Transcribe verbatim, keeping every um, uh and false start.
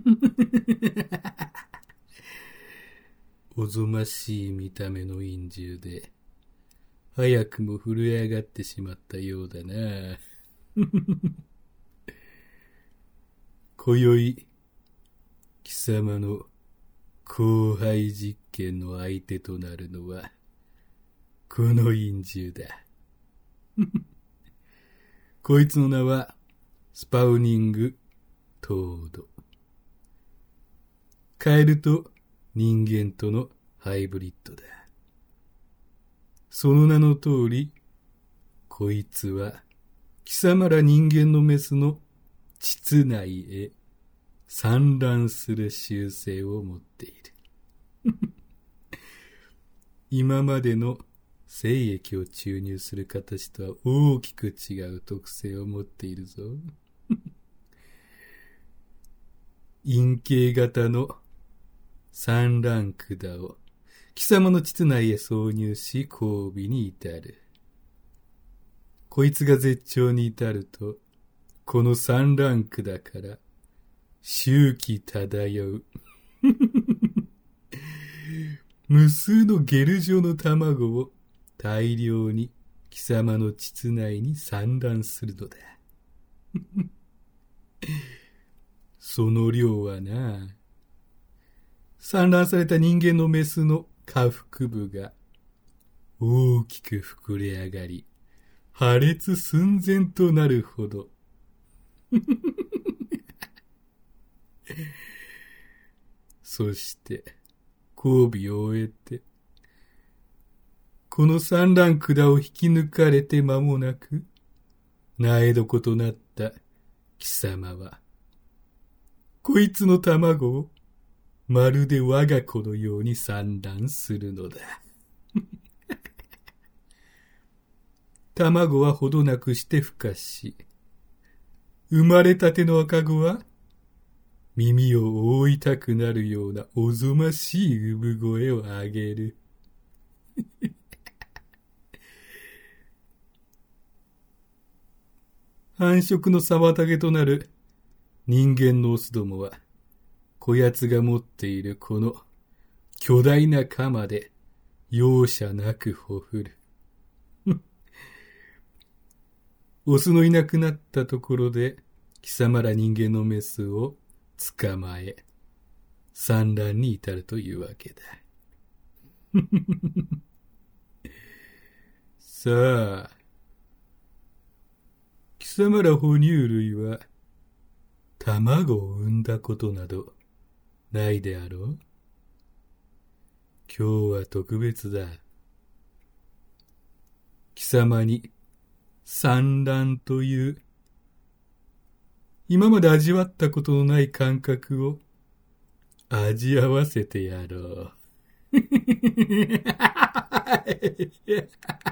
おぞましい見た目の陰獣で、早くも震え上がってしまったようだな。今宵、貴様の荒廃実験の相手となるのは、この陰獣だ。こいつの名は、スパウニング・トード。カエルと人間とのハイブリッドだ。その名の通り、こいつは、貴様ら人間のメスの膣内へ産卵する習性を持っている。今までの精液を注入する形とは大きく違う特性を持っているぞ。陰茎型の産卵管を貴様の膣内へ挿入し交尾に至る。こいつが絶頂に至ると、この産卵管から臭気漂う無数のゲル状の卵を大量に貴様の膣内に産卵するのだ。その量はな、産卵された人間のメスの下腹部が大きく膨れ上がり、破裂寸前となるほど。そして、交尾を終えて、この産卵管を引き抜かれて間もなく、苗床となった貴様は、こいつの卵をまるで我が子のように産卵するのだ。卵はほどなくして孵化し、生まれたての赤子は耳を覆いたくなるようなおぞましい産声を上げる。繁殖の妨げとなる人間のオスどもは、こやつが持っているこの巨大な鎌で容赦なくほふる。オスのいなくなったところで貴様ら人間のメスを捕まえ産卵に至るというわけだ。さあ、貴様ら哺乳類は卵を産んだことなどないであろう。今日は特別だ。貴様に産卵という今まで味わったことのない感覚を味わわせてやろう。